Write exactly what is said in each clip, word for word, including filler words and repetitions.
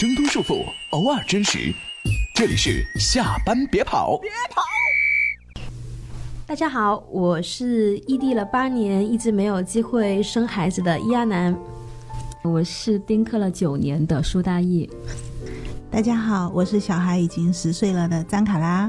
挣脱束缚，偶尔真实。这里是下班别跑，别跑。 大家好，我是异地了八年，一直没有机会生孩子的伊阿南。 我是丁克了九年的舒大义。 大家好，我是小孩已经十岁了的张卡拉。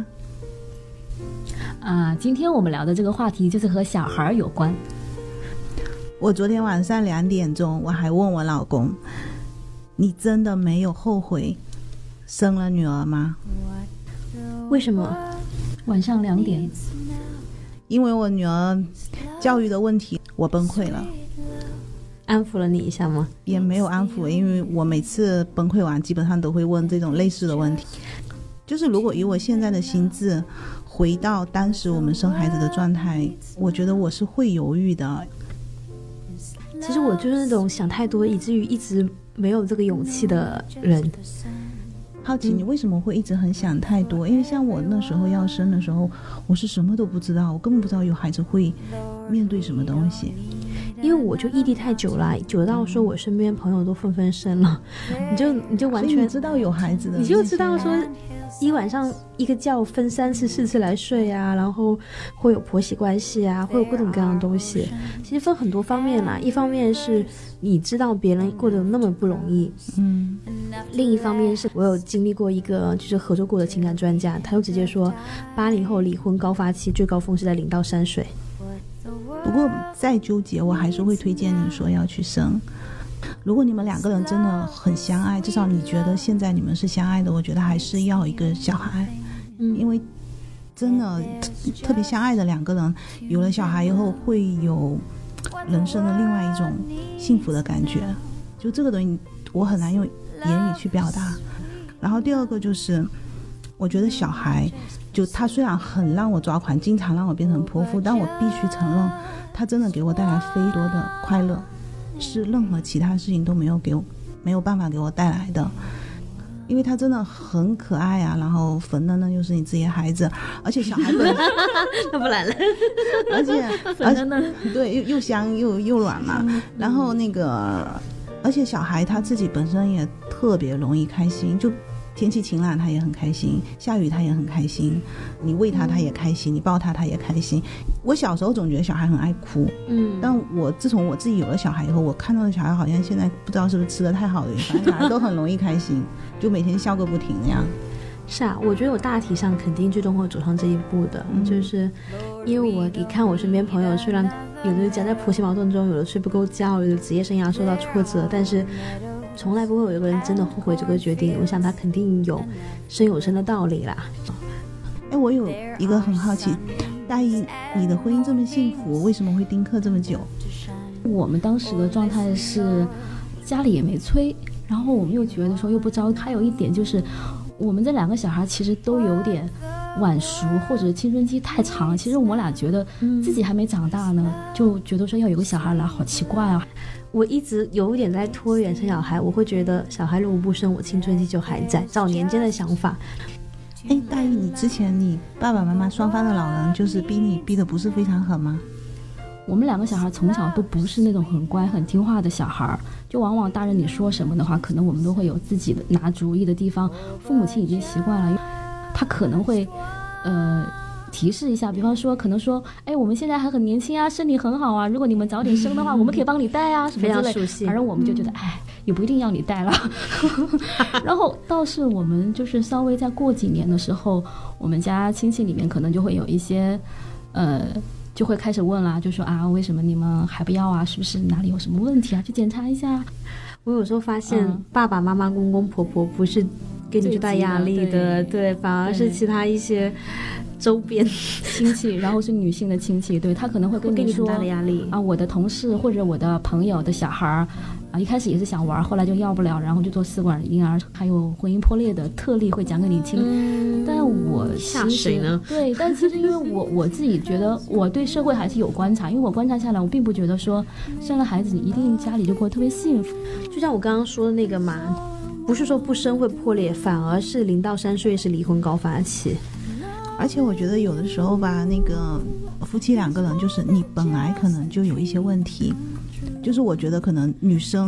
啊，今天我们聊的这个话题就是和小孩有关。 我昨天晚上两点钟，我还问我老公，你真的没有后悔生了女儿吗？ 为什么？ 晚上两点。 因为我女儿教育的问题，我崩溃了。 安抚了你一下吗？ 也没有安抚，因为我每次崩溃完基本上都会问这种类似的问题。就是如果以我现在的心智回到当时我们生孩子的状态，我觉得我是会犹豫的。 其实我就是那种想太多以至于一直没有这个勇气的人。 好奇你为什么会一直很想太多？因为像我那时候要生的时候，我是什么都不知道，我根本不知道有孩子会面对什么东西。 因为我就异地太久了，久到说我身边朋友都纷纷生了，你就你就完全你知道有孩子的， 你就知道说一晚上一个觉分三次四次来睡啊，然后会有婆媳关系啊，会有各种各样的东西。其实分很多方面啦，一方面是你知道别人过得那么不容易，嗯，另一方面是我有经历过一个就是合作过的情感专家，他就直接说八零后离婚高发期最高峰是在零到三岁。 不过再纠结我还是会推荐你说要去生。如果你们两个人真的很相爱，至少你觉得现在你们是相爱的，我觉得还是要一个小孩。嗯，因为真的特别相爱的两个人有了小孩以后会有人生的另外一种幸福的感觉，就这个东西我很难用言语去表达。然后第二个就是我觉得小孩就他虽然很让我抓狂，经常让我变成泼妇，但我必须承认他真的给我带来非常多的快乐，是任何其他事情都没有给我没有办法给我带来的。因为他真的很可爱啊，然后粉嫩嫩又是你自己的孩子，而且小孩本那不然了， 而且粉嫩嫩对，又又香又又软嘛、嗯、然后那个而且小孩他自己本身也特别容易开心，就天气晴朗他也很开心，下雨他也很开心，你喂他他也开心，你抱他他也开心。我小时候总觉得小孩很爱哭，嗯，但我自从我自己有了小孩以后，我看到的小孩好像现在不知道是不是吃得太好了，反正小孩都很容易开心，就每天笑个不停那样。 是啊，我觉得我大体上肯定最终会走上这一步的、嗯、就是因为我你看我身边朋友，虽然有的夹在婆媳矛盾中，有的睡不够觉，有的职业生涯受到挫折，但是从来不会有一个人真的后悔这个决定。我想他肯定有生有生的道理啦。 哎，我有一个很好奇，大姨，你的婚姻这么幸福，为什么会丁克这么久？ 我们当时的状态是家里也没催，然后我们又觉得说又不着急。还有一点就是我们这两个小孩其实都有点晚熟，或者青春期太长。其实我俩觉得自己还没长大呢、嗯、就觉得说要有个小孩来好奇怪啊。 我一直有一点在拖延生小孩，我会觉得小孩如果不生，我青春期就还在，早年间的想法。 哎，大姨，你之前你爸爸妈妈双方的老人就是逼你逼得不是非常狠吗？ 我们两个小孩从小都不是那种很乖很听话的小孩，就往往大人你说什么的话，可能我们都会有自己的拿主意的地方。父母亲已经习惯了，他可能会呃提示一下，比方说可能说，哎，我们现在还很年轻啊，身体很好啊，如果你们早点生的话、嗯、我们可以帮你带啊，什么之类。非常熟悉。反正我们就觉得、嗯、哎，也不一定要你带了然后倒是我们就是稍微再过几年的时候，我们家亲戚里面可能就会有一些呃就会开始问啦，就说啊，为什么你们还不要啊？是不是哪里有什么问题啊？去检查一下。 我有时候发现、嗯、爸爸妈妈公公婆婆不是给你去带压力的， 对, 对，反而是其他一些周边亲戚，然后是女性的亲戚，对，他可能会跟你说很大的压力啊，我的同事或者我的朋友的小孩啊，一开始也是想玩，后来就要不了，然后就做试管婴儿，还有婚姻破裂的特例会讲给你听。嗯、但我吓谁呢？ 对，但其实因为我我自己觉得我对社会还是有观察，因为我观察下来，我并不觉得说生了孩子一定家里就过得特别幸福。 就像我刚刚说的那个嘛，不是说不生会破裂，反而是零到三岁是离婚高发期。 而且我觉得有的时候吧，那个夫妻两个人就是你本来可能就有一些问题，就是我觉得可能女生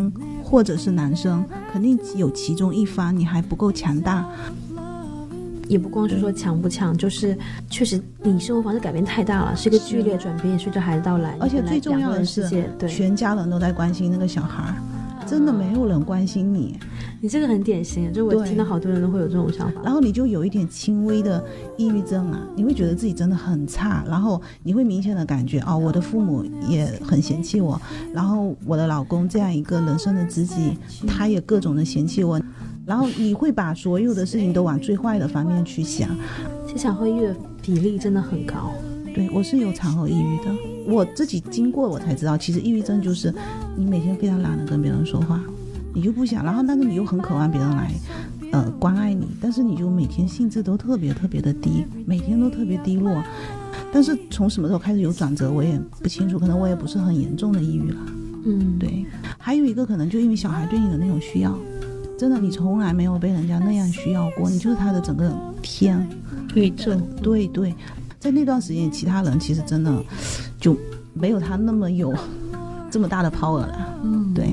或者是男生，肯定有其中一方你还不够强大。 也不光是说强不强，就是确实你生活方式改变太大了，是一个剧烈转变，随着孩子到来， 而且最重要的是全家人都在关心那个小孩，真的没有人关心你。 你这个很典型，就我听到好多人都会有这种想法， 然后你就有一点轻微的抑郁症啊，你会觉得自己真的很差，然后你会明显的感觉哦，我的父母也很嫌弃我，然后我的老公这样一个人生的知己，他也各种的嫌弃我，然后你会把所有的事情都往最坏的方面去想。 其实产后抑郁的比例真的很高。 对，我是有产后抑郁的，我自己经过我才知道，其实抑郁症就是你每天非常懒得跟别人说话，你就不想，然后但是你又很渴望别人来呃关爱你，但是你就每天兴致都特别特别的低，每天都特别低落。但是从什么时候开始有转折我也不清楚，可能我也不是很严重的抑郁了。 嗯， 对。还有一个可能就因为小孩对你的那种需要，真的你从来没有被人家那样需要过，你就是他的整个天宇宙。 对对，在那段时间其他人其实真的就没有他那么有这么大的 power 了。嗯，对。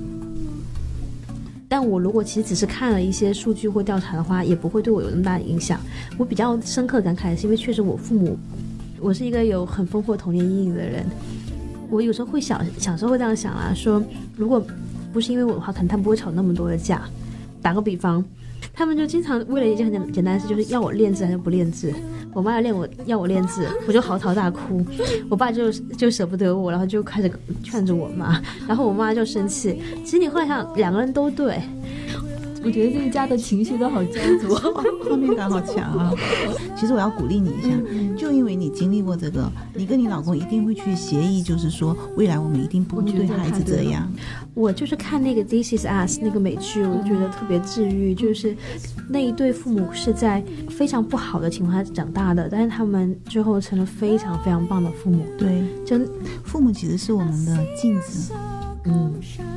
但我如果其实只是看了一些数据或调查的话，也不会对我有那么大的影响。我比较深刻感慨的是因为确实我父母，我是一个有很丰富的童年阴影的人，我有时候会想小时候会这样想啦，说如果不是因为我的话，可能他们不会吵那么多的架。打个比方，他们就经常为了一件很简简单的事，就是要我练字还是不练字。我妈要练我要我练字，我就嚎啕大哭，我爸就就舍不得我，然后就开始劝着我妈，然后我妈就生气。其实你后来想，两个人都对。 我觉得这一家的情绪都好焦灼， 画面感好强啊！其实我要鼓励你一下，就因为你经历过这个，你跟你老公一定会去协议，就是说未来我们一定不会对孩子这样。 我就是看那个 This Is Us 那个美剧，我就觉得特别治愈，就是那一对父母是在非常不好的情况下长大的，但是他们最后成了非常非常棒的父母。 对， 真父母其实是我们的镜子。嗯。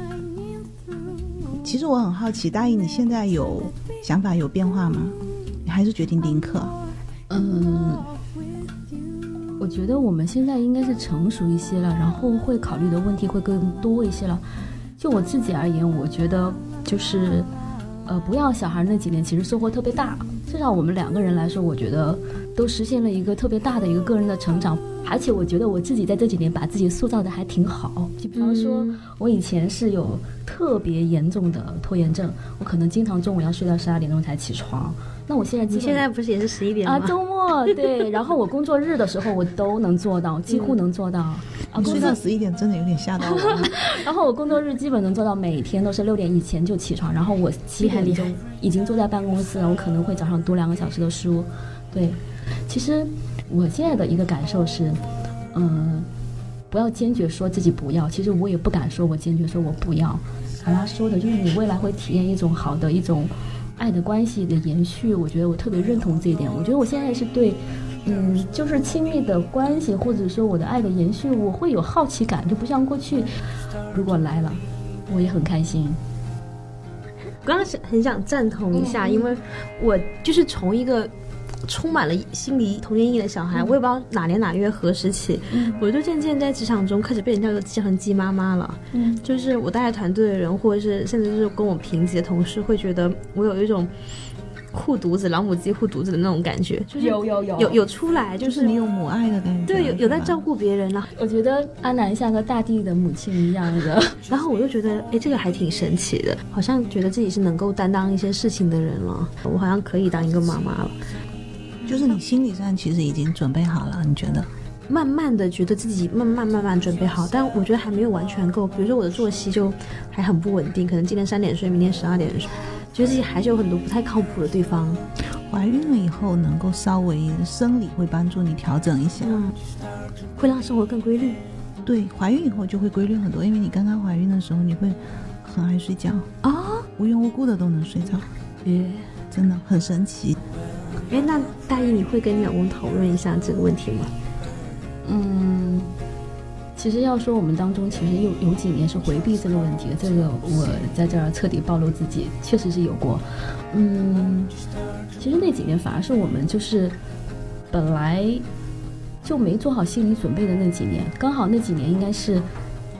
其实我很好奇，大姨你现在有想法有变化吗？你还是决定丁克？ 嗯，我觉得我们现在应该是成熟一些了，然后会考虑的问题会更多一些了。就我自己而言，我觉得就是呃，不要小孩那几年其实收获特别大，至少我们两个人来说，我觉得都实现了一个特别大的一个个人的成长。而且我觉得我自己在这几年把自己塑造的还挺好，就比方说我以前是有特别严重的拖延症，我可能经常中午要睡到十二点钟才起床。那我现在你现在不是也是十一点吗？ 啊，周末对，然后我工作日的时候我都能做到，几乎能做到。 啊，睡到十一点真的有点吓到我。 然后我工作日基本能做到每天都是六点以前就起床，然后我七点钟已经坐在办公室了，我可能会早上读两个小时的书。对，其实我现在的一个感受是，嗯，不要坚决说自己不要，其实我也不敢说我坚决说我不要。好像说的就是你未来会体验一种好的一种爱的关系的延续，我觉得我特别认同这一点。我觉得我现在是对嗯，就是亲密的关系或者说我的爱的延续，我会有好奇感，就不像过去如果来了我也很开心。 我刚刚很想赞同一下、嗯、因为我就是从一个充满了心理童年阴影的小孩、嗯、我也不知道哪年哪月何时起、嗯、我就渐渐在职场中开始被人叫成鸡妈妈了、嗯、就是我带团队的人或者是甚至是跟我平级的同事会觉得我有一种护犊子老母鸡护犊子的那种感觉，就是有有有有有出来，就是、 就是你有母爱的感觉， 对，有有在照顾别人了。 我觉得阿南像个大地的母亲一样的， 然后我就觉得，哎，这个还挺神奇的，好像觉得自己是能够担当一些事情的人了，我好像可以当一个妈妈了。 就是你心理上其实已经准备好了，你觉得？ 慢慢的觉得自己慢慢慢慢准备好，但我觉得还没有完全够。比如说我的作息就还很不稳定，可能今天三点睡，明天十二点睡，觉得自己还是有很多不太靠谱的地方。 怀孕了以后能够稍微生理会帮助你调整一下、嗯、 会让生活更规律。 对，怀孕以后就会规律很多，因为你刚刚怀孕的时候你会很爱睡觉啊、 哦，无缘无故的都能睡着， 耶， 真的很神奇。 哎，那大姨你会跟你老公讨论一下这个问题吗？ 嗯，其实要说我们当中其实有有几年是回避这个问题的，这个我在这儿彻底暴露自己，确实是有过。嗯，其实那几年反而是我们就是本来就没做好心理准备的那几年，刚好那几年应该是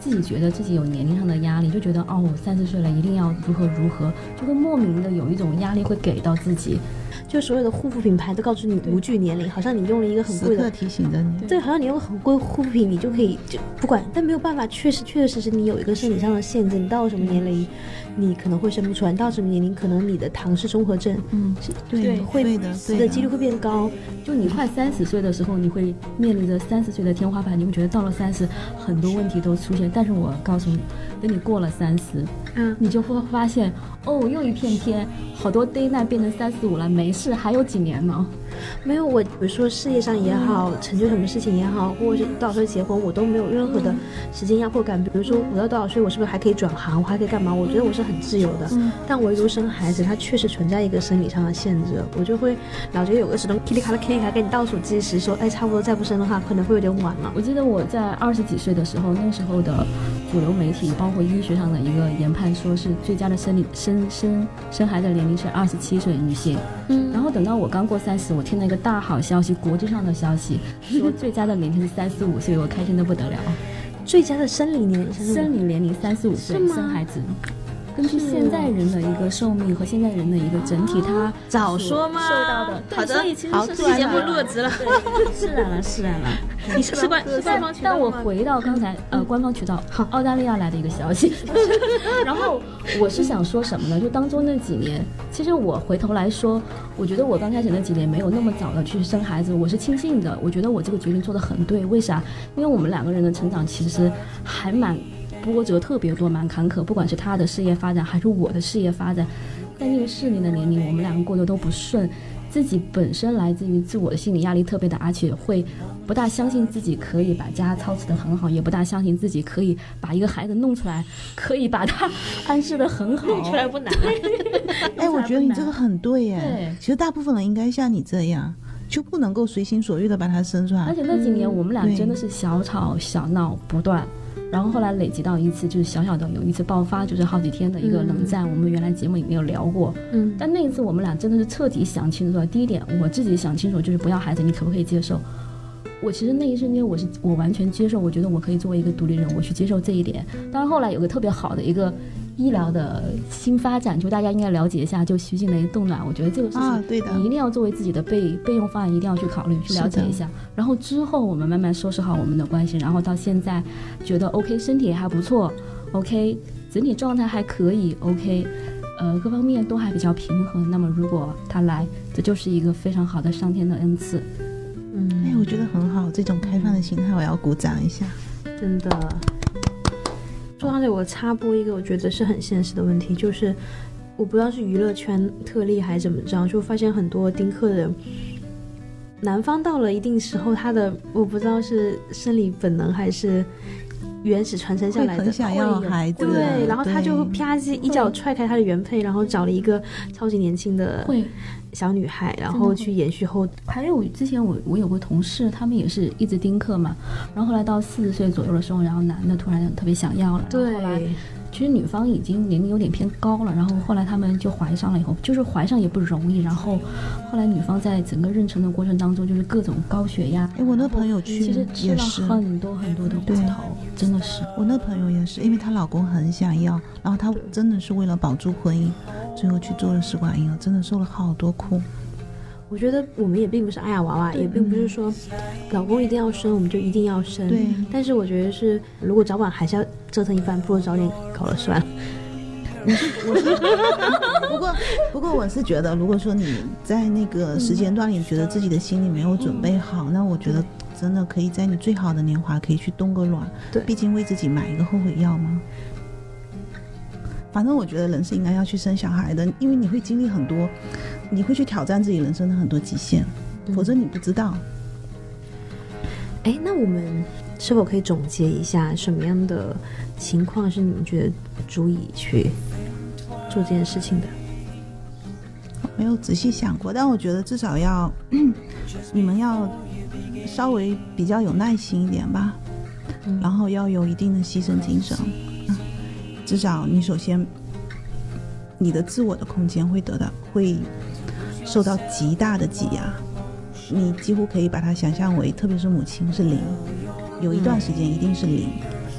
自己觉得自己有年龄上的压力，就觉得哦，我三十岁了一定要如何如何，就会莫名的有一种压力会给到自己。 就所有的护肤品牌都告诉你无惧年龄，好像你用了一个很贵的， 时刻提醒着你。 对，好像你用很贵护肤品，你就可以就不管，但没有办法，确实确确实实你有一个生理上的限制，你到了什么年龄，你可能会生不出来，到什么年龄，可能你的唐氏综合症， 嗯， 对， 会对的， 死的几率会变高。 就你快三十岁的时候，你会面临着三十岁的天花板，你会觉得到了三十，很多问题都出现。但是我告诉你，等你过了三十， 嗯， 你就会发现，哦，又一片天，好多 day night 变成三十五了，没事，还有几年呢。 没有，我比如说事业上也好，成就什么事情也好，或者是多少岁结婚，我都没有任何的时间压迫感。比如说我到多少岁，我是不是还可以转行，我还可以干嘛？我觉得我是很自由的。嗯、但唯独生孩子，它确实存在一个生理上的限制，我就会老觉得有个时钟噼里咔啦噼里咔啦给你倒数计时，说，哎，差不多再不生的话，可能会有点晚了。 我记得我在二十几岁的时候，那时候的主流媒体，包括医学上的一个研判，说是最佳的生理生生生孩子的年龄是二十七岁女性。嗯，然后等到我刚过三十，我听了一个大好消息，国际上的消息，说最佳的年龄是三十五岁，我开心的不得了。 最佳的生理年龄， 生理年龄三十五岁生孩子。根据现在人的一个寿命和现在人的一个整体，他早说嘛， 受到的， 好的， 所以其实这期节目录了值了， 释然了，释然了。 你是官是官方渠道吗？ 但我回到刚才呃官方渠道，好，澳大利亚来的一个消息，然后我是想说什么呢？就当中那几年，其实我回头来说，我觉得我刚开始那几年没有那么早的去生孩子，我是庆幸的，我觉得我这个决定做得很对。为啥？因为我们两个人的成长其实还蛮波折特别多，蛮坎坷，不管是他的事业发展还是我的事业发展，在那个适龄的年龄，我们两个过得都不顺，自己本身来自于自我的心理压力特别大，而且会不大相信自己可以把家操持得很好，也不大相信自己可以把一个孩子弄出来，可以把他安置得很好。 弄出来不难。 哎，我觉得你这个很对耶。 对， 其实大部分人应该像你这样，就不能够随心所欲的把他生出来。 而且那几年我们俩真的是小吵小闹不断。然后后来累积到一次，就是小小的有一次爆发，就是好几天的一个冷战。嗯、我们原来节目里面有聊过，嗯，但那一次我们俩真的是彻底想清楚了。第一点，我自己想清楚就是不要孩子，你可不可以接受？我其实那一瞬间我是我完全接受，我觉得我可以作为一个独立人，我去接受这一点。当然后来有个特别好的一个医疗的新发展，就大家应该了解一下，就徐静蕾冻卵，我觉得这个事情、 啊、对的， 你一定要作为自己的备备用方案，一定要去考虑去了解一下。然后之后我们慢慢收拾好我们的关系，然后到现在觉得 OK， 身体也还不错 OK， 整体状态还可以 OK， 呃，各方面都还比较平衡。那么如果他来，这就是一个非常好的上天的恩赐。 嗯，哎，我觉得很好，这种开放的心态我要鼓掌一下， 真的。说到这，我插播一个我觉得是很现实的问题，就是我不知道是娱乐圈特例还是怎么着，就发现很多丁克的人，男方到了一定时候，他的我不知道是生理本能还是原始传承下来的， 很想要孩子， 对，然后他就啪一脚踹开他的原配，然后找了一个超级年轻的小女孩，然后去延续后。 还有之前我我有个同事，他们也是一直丁克嘛，然后后来到四十岁左右的时候，然后男的突然特别想要了， 对， 然后后来其实女方已经年龄有点偏高了，然后后来他们就怀上了以后，就是怀上也不容易，然后后来女方在整个妊娠的过程当中，就是各种高血压。 哎，我那朋友去其实吃了很多很多的苦头，真的是。 我那朋友也是，因为她老公很想要，然后她真的是为了保住婚姻，最后去做了试管婴儿，真的受了好多苦。 我觉得我们也并不是爱呀娃娃，也并不是说老公一定要生我们就一定要生， 对。 但是我觉得是，如果早晚还是要折腾一番，不如早点搞了算了。 我是我是，不过不过我是觉得，如果说你在那个时间段里，你觉得自己的心里没有准备好，嗯、那我觉得真的可以在你最好的年华可以去冻个卵， 对， 毕竟为自己买一个后悔药嘛。反正我觉得人是应该要去生小孩的，因为你会经历很多，你会去挑战自己人生的很多极限，嗯、否则你不知道。 哎，那我们是否可以总结一下，什么样的情况是你们觉得足以去做这件事情的？ 没有仔细想过，但我觉得至少要你们要稍微比较有耐心一点吧，嗯、然后要有一定的牺牲精神。至少你首先你的自我的空间会得到会受到极大的挤压，你几乎可以把它想象为，特别是母亲是零，有一段时间一定是零，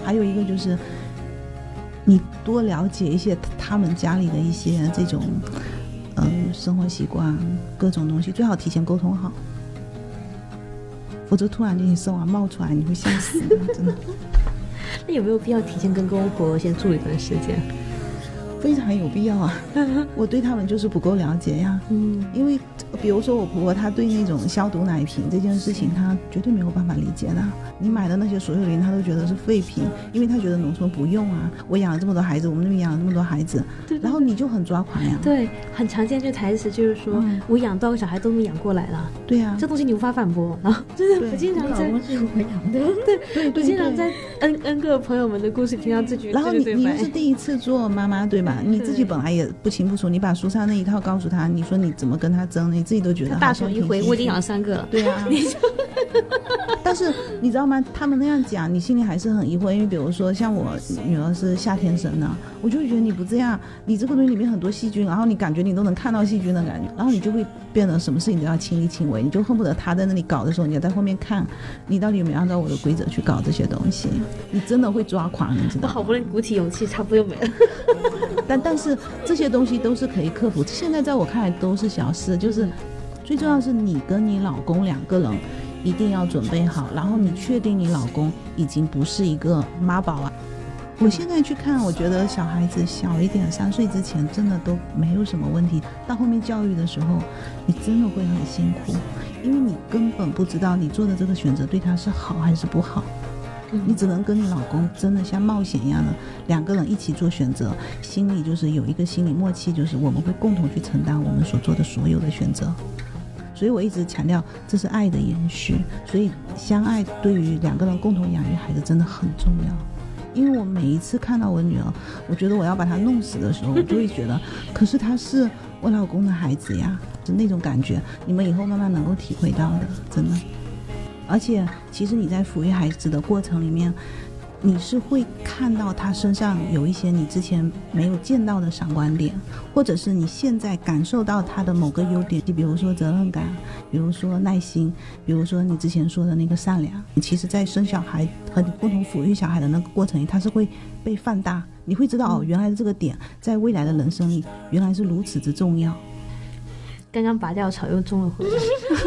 还有一个就是你多了解一些他们家里的一些这种嗯生活习惯，各种东西最好提前沟通好，否则突然间你生娃冒出来你会吓死的真的。 那有没有必要提前跟公公婆婆先住一段时间？ 非常有必要啊我对他们就是不够了解呀。嗯，因为比如说我婆婆她对那种消毒奶瓶这件事情她绝对没有办法理解的，你买的那些所有零她都觉得是废品，因为她觉得农村不用啊，我养了这么多孩子，我们那边养了这么多孩子，对对对，然后你就很抓狂呀。 对，很常见这台词就是说、嗯、我养多少个小孩都没养过来了。对啊，这东西你无法反驳。然后真的我经常在老公是我养的对对对，我经常在 N N 个朋友们的故事听到这句， 然后你这你又是第一次做妈妈对吧，你自己本来也不清不楚，你把书上那一套告诉他，你说你怎么跟他争，你自己都觉得他大手一挥我已经养了三个了。 对啊你就但是你知道吗，他们那样讲你心里还是很疑惑，因为比如说像我女儿是夏天生的，我就会觉得你不这样，你这个东西里面很多细菌，然后你感觉你都能看到细菌的感觉，然后你就会变得什么事情都要亲力亲为，你就恨不得他在那里搞的时候你要在后面看你到底有没有按照我的规则去搞这些东西，你真的会抓狂，你知道吗？ 我好不容易鼓起勇气差不多又没了但但是这些东西都是可以克服，现在在我看来都是小事，就是最重要的是你跟你老公两个人一定要准备好，然后你确定你老公已经不是一个妈宝啊。我现在去看，我觉得小孩子小一点三岁之前真的都没有什么问题，到后面教育的时候你真的会很辛苦，因为你根本不知道你做的这个选择对他是好还是不好，你只能跟你老公真的像冒险一样的两个人一起做选择，心里就是有一个心理默契，就是我们会共同去承担我们所做的所有的选择。所以我一直强调这是爱的延续，所以相爱对于两个人共同养育孩子真的很重要。因为我每一次看到我女儿，我觉得我要把她弄死的时候，我就会觉得可是她是我老公的孩子呀，是那种感觉你们以后慢慢能够体会到的，真的。而且其实你在抚育孩子的过程里面，你是会看到他身上有一些你之前没有见到的闪光点，或者是你现在感受到他的某个优点，比如说责任感，比如说耐心，比如说你之前说的那个善良，其实在生小孩和你共同抚育小孩的那个过程里，它是会被放大，你会知道哦，原来这个点在未来的人生里原来是如此之重要。 刚刚拔掉草又种了回来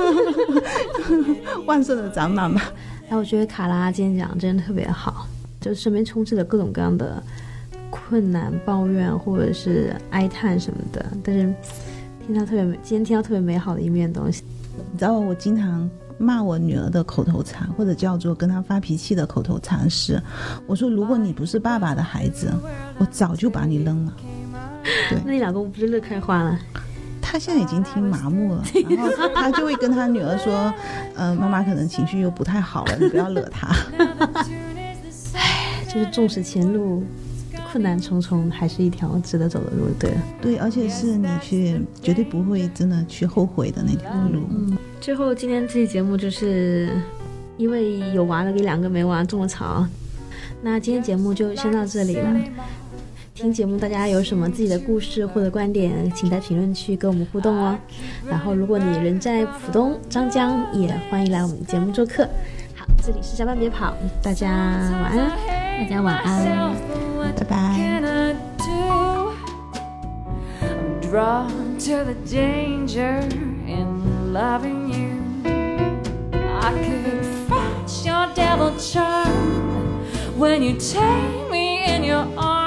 万圣的长满吧。 哎，我觉得卡拉今天讲真的特别好，就是身边充斥着各种各样的困难、抱怨或者是哀叹什么的，但是听到特别美，今天听到特别美好的一面的东西。 你知道我经常骂我女儿的口头禅，或者叫做跟她发脾气的口头禅是，我说如果你不是爸爸的孩子，我早就把你扔了。对， 那你老公不是乐开花了？ 他现在已经听麻木了，然后他就会跟他女儿说呃，妈妈可能情绪又不太好了，你不要惹他唉，就是纵使前路困难重重，还是一条值得走的路。对了， 对，而且是你去绝对不会真的去后悔的那条路。 嗯，最后今天这期节目就是因为有娃的给两个没娃种了草，那今天节目就先到这里了。听节目大家有什么自己的故事或者观点，请在评论区跟我们互动哦。然后如果你人在浦东张江，也欢迎来我们节目做客。好，这里是下班别跑，大家晚安。 大家晚安， 拜拜。 When you take me in your arms